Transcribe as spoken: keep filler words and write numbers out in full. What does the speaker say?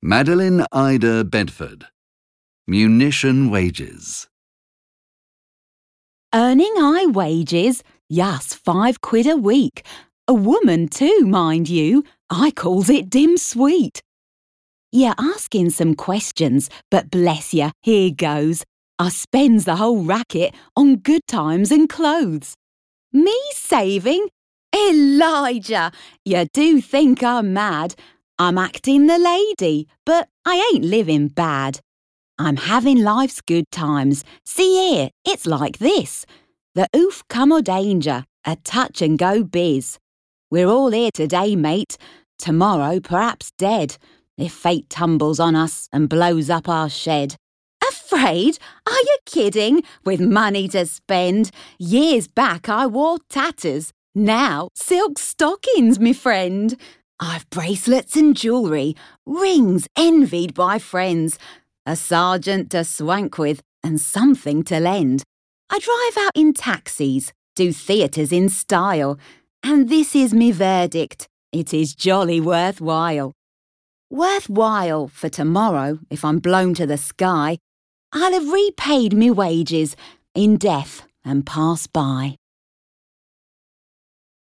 Madeline Ida Bedford. Munition wages. Earning high wages, yas, five quid a week. A woman too, mind you, I calls it dim sweet. You're asking some questions, but bless ya, here goes. I spends the whole racket on good times and clothes. Me saving? Elijah, you do think I'm mad. I'm acting the lady, but I ain't living bad. I'm having life's good times. See here, it's like this. The oof come o' danger, a touch and go biz. We're all here today, mate. Tomorrow perhaps dead, if fate tumbles on us and blows up our shed. Afraid? Are you kidding? With money to spend. Years back I wore tatters. Now silk stockings, me friend. I've bracelets and jewellery, rings envied by friends, a sergeant to swank with and something to lend. I drive out in taxis, do theatres in style, and this is me verdict, it is jolly worthwhile. Worthwhile for tomorrow, if I'm blown to the sky, I'll have repaid me wages in death and pass by.